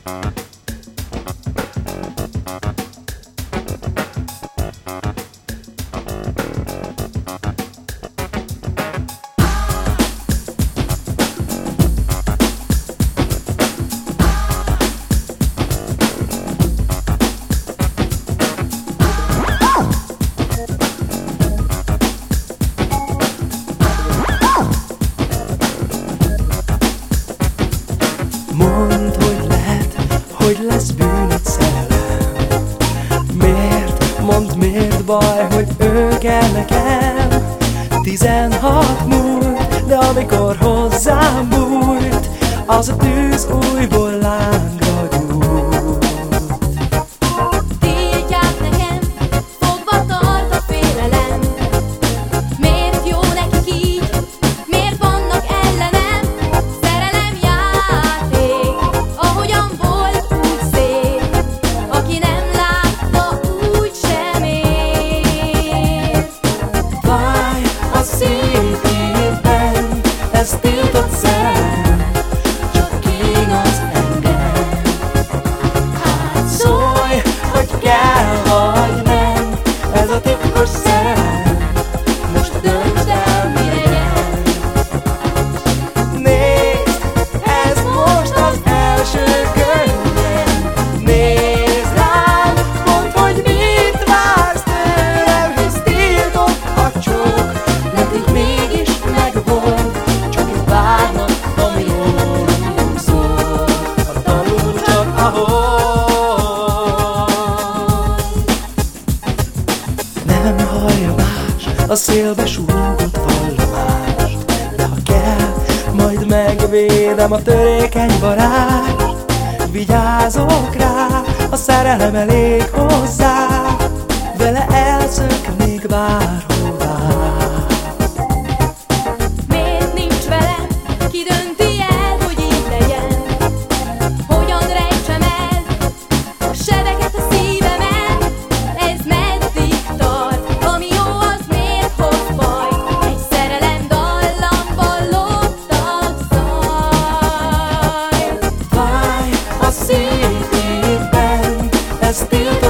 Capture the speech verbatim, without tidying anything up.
Mondd, hogy lehet, hogy lesz bűnöd szerelem. Miért, mondd, miért baj, hogy ő kell nekem. Tizenhat múlt, de amikor hozzám bújt, az a tűz újból lángra gyújt. Tiltják nekem, fogva tart a félelem. Miért jó nekik így, miért vannak ellenem? Szerelem játék, ahogyan volt, úgy szép. Aki nem látta, úgy sem ért. Fáj a szívében, ez tiltott szerelem, csak kínos engem. Hát szólj, hogy kell vagy nem, ez a titkos szerelem, most döntsd el, mi legyen. Nézd, ez most az első könnyem. Nézd rám, mondd, hogy mit vársz tőlem, hisz tiltott a csók, nekünk mégis megvolt, csak itt várnak, ami rólunk szól. A dalunk csak ahol nem hallja más a szélbe súgott vallomást, de ha kell, majd megvédem a törékeny varást. Vigyázok rá, a szerelem elég hozzá, vele elszöknék bárhová. Miért nincs velem, ki dönti el, hogy így legyen? Hogyan rejtsem el a sebeket a szívemen? Ez meddig tart, ami jó, az miért hoz baj? Egy szerelem dallamban loptak zaj. Fáj a szívében, ez tiltott